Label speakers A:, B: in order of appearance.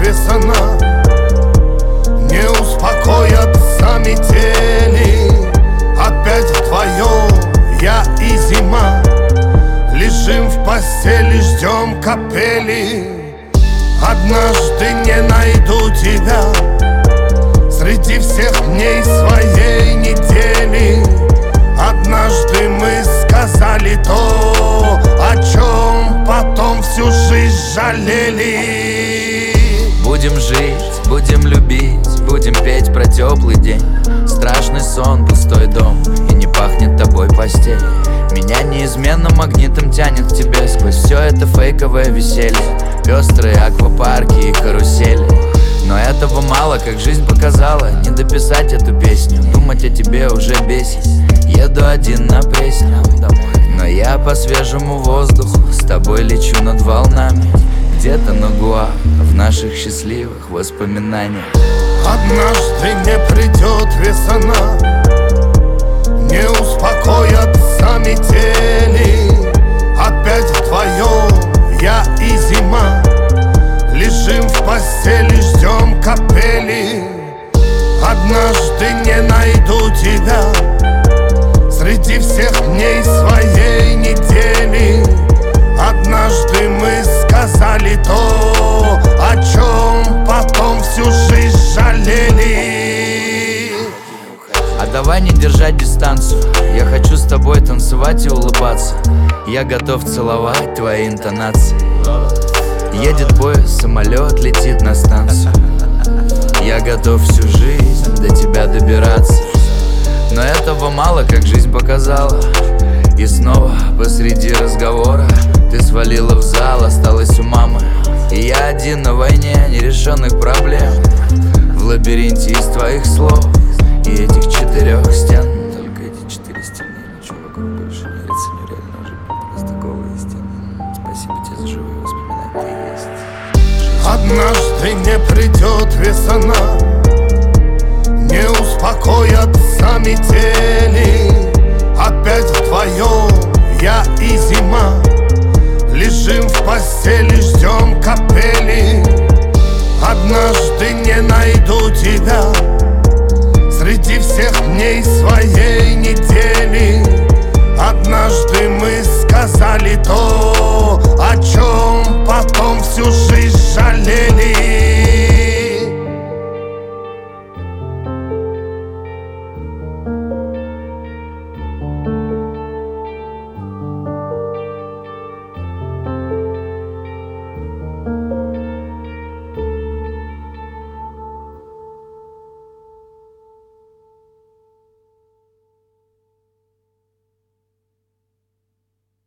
A: весна, не успокоятся метели. Опять вдвоем я и зима, лежим в постели, ждем капели. Однажды не найду тебя среди всех дней своей недели. Однажды мы сказали то, о чем потом всю жизнь жалели.
B: Будем жить, будем любить, будем петь про теплый день. Страшный сон, пустой дом, и не пахнет тобой постель. Меня неизменно магнитом тянет к тебе сквозь все это фейковое веселье, пестрые аквапарки и карусели. Но этого мало, как жизнь показала, не дописать эту песню. Думать о тебе уже бесит, еду один на Пресне. Но я по свежему воздуху с тобой лечу над волнами, где-то на Гуа, в наших счастливых воспоминаниях.
A: Однажды не придет весна, не успокоятся метели. Опять вдвоем я и зима, лежим в постели, ждем капели. Однажды не найду тебя среди всех дней своей недели. Однажды мы сказали то, о чем потом всю жизнь жалели.
B: А давай не держать дистанцию, я хочу с тобой танцевать и улыбаться. Я готов целовать твои интонации. Едет поезд, самолет летит на станцию. Я готов всю жизнь до тебя добираться. Но этого мало, как жизнь показала. И снова посреди разговора ты свалила в зал, осталась у мамы. И я один на войне нерешенных проблем, в лабиринте из твоих слов и этих 4 стен. Только эти 4 стены, ничего вокруг больше не ценю, реально уже просто голые стены. Спасибо тебе за живые воспоминания, ты есть.
A: Однажды не придет весна, не успокоятся метели. Опять вдвоем я и зима, лежим в постели, ждем капели. Однажды не найду тебя среди всех дней своей недели. Однажды мы сказали то, о чем потом всю жизнь жалели.